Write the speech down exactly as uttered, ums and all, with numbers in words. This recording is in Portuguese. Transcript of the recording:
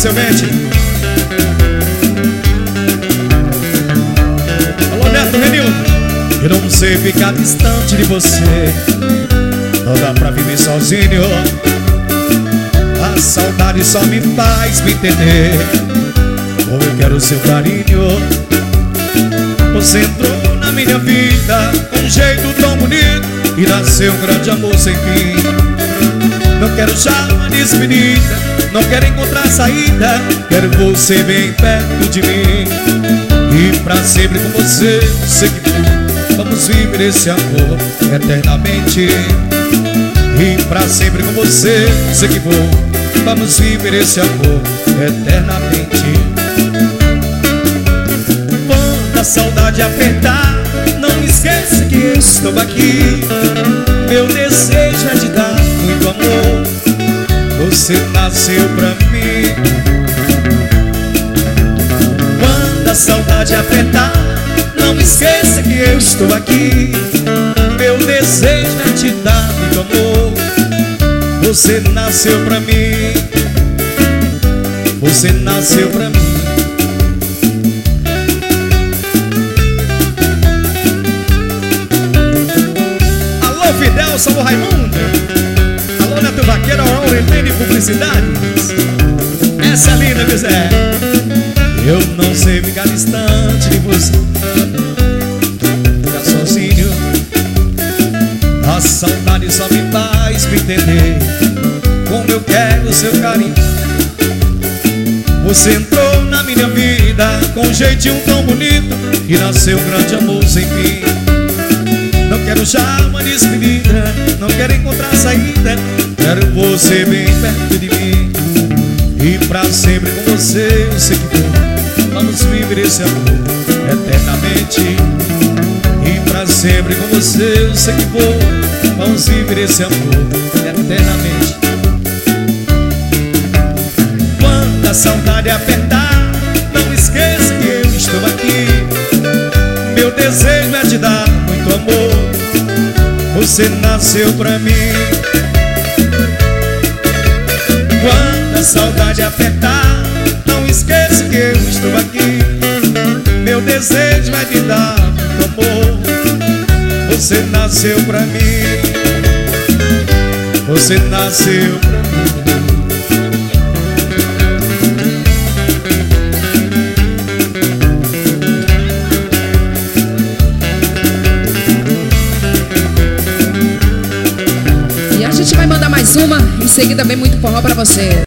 seu Mente. Alô, Neto Renildo. Eu não sei ficar distante de você, não dá pra viver sozinho. A saudade só me faz me entender como eu quero o seu carinho. Você entrou na minha vida com um jeito tão bonito e nasceu um grande amor sem fim. Não quero já uma despedida, não quero encontrar saída, quero você bem perto de mim. E pra sempre com você, sei que vamos viver esse amor eternamente. E pra sempre com você, sei que vou, vamos viver esse amor eternamente. Quando a saudade apertar, não esqueça que eu estou aqui. Meu desejo é te dar muito amor, você nasceu pra mim. Quando a saudade apertar, não esqueça que eu estou aqui. Meu desejo é te dar muito amor, você nasceu pra mim. Você nasceu pra mim. Alô, Fidel, Salvo Raimundo. Alô, Neto Vaqueiro, Aurelene Publicidades. Essa é linda, meu Zé. Eu não sei ficar distante de você, ficar sozinho. A saudade só me faz me entender como eu quero o seu carinho. Você entrou na minha vida com um jeitinho tão bonito e nasceu um grande amor sem fim. Não quero já uma despedida, não quero encontrar saída, quero você bem perto de mim. E pra sempre com você eu sei que vou, vamos viver esse amor eternamente. E pra sempre com você eu sei que vou, vamos viver esse amor eternamente. Quando a saudade apertar, não esqueça que eu estou aqui. Meu desejo é te dar muito amor, você nasceu pra mim. Quando a saudade apertar, não esqueça que eu estou aqui. Meu desejo é te dar muito amor, você nasceu pra mim. Você nasceu pra mim. E a gente vai mandar mais uma, em seguida vem muito forró pra você.